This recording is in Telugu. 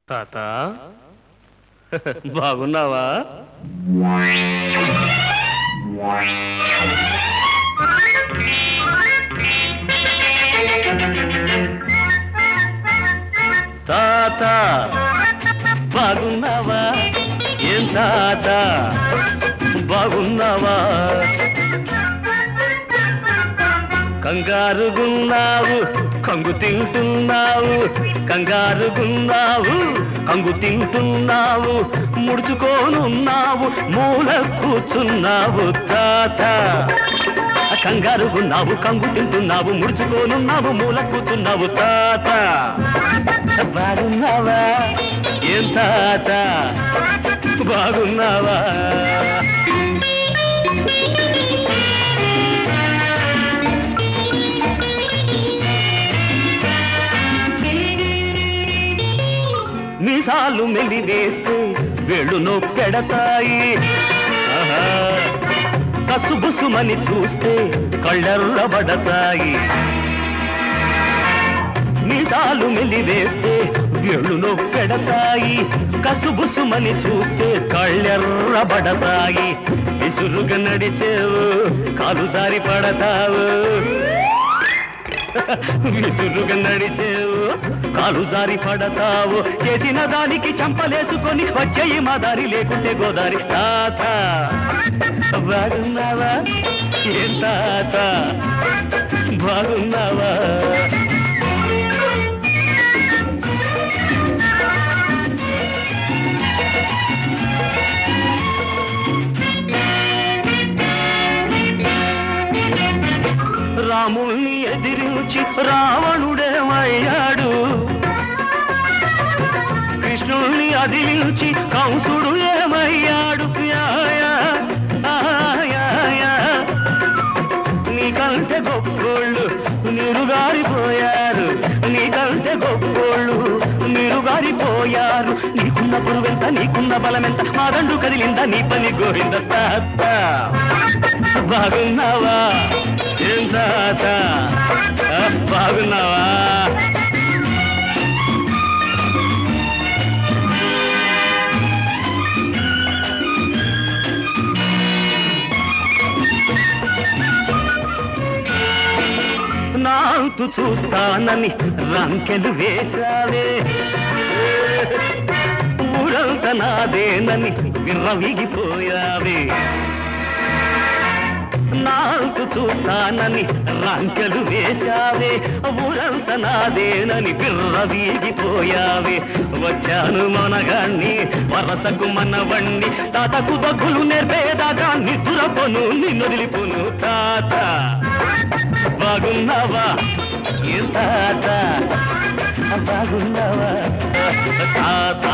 తాత బాగున్నావా? తాత బాగున్నావా? ఏం తాత బాగున్నావా? కంగారుగున్నావు కంగు తింటున్నావు, కంగారుగున్నావు కంగు తింటున్నావు, ముడుచుకోనున్నావు మూల కూర్చున్నావు. తాత కంగారుగున్నావు కంగు తింటున్నావు, ముడుచుకోనున్నావు మూల కూర్చున్నావు. తాత బాగున్నావా? ఏం తాత బాగున్నావా? మీసాలు మెల్లి వేస్తే వేళ్ళు పెడతాయి, కసుబుసుమని చూస్తే కళ్ళెర్రబడతాయి. మీసాలు మెల్లి వేస్తే వేళ్ళు పెడతాయి, కసుబుసుమని చూస్తే కళ్ళెర్రబడతాయి. విసురుగా నడిచేవు కాలు జారి పడతావు, విసురుగా నడిచేవు కాలు జారి పడతావు. చేసిన దానికి చంపలేసుకొని వచ్చేయి మా దారి లేకుంటే గోదారి. తాత బాగున్నావా? ఏం తాత బాగున్నావా? రాముణ్ణి ఎదిరించి రావణుడేమయ్యాడు, కృష్ణుణ్ణి అదిలించి కంసుడు ఏమయ్యాడు. నీకంటే గొప్పోళ్ళు నీరుగారిపోయారు, నీకంటే గొప్పోళ్ళు నీరుగారిపోయారు. నీకున్న పురువెంత నీకున్న బలమెంత, మా దండు కదిలిందా నీ పని గోవింద. తాత బాగున్నావా? ఏం తాత బాగున్నావా? నాంతు చూస్తానని రంకెలు వేశావే, ఊరంత నాదేనని విర్రవీగిపోయావే. నాంతు చూస్తానని రంకెలు వేశావే, ఊరంత నాదేనని విర్రవీగిపోయావే. వచ్చాను మనగాన్ని వరసకు మనవణ్ణి, తాతకు దగ్గులు నేర్పేదాకా నిద్రపోను నిన్నొదిలిపోను. తాత బాగున్నావా? ఏం తాత బాగున్నావా? తాత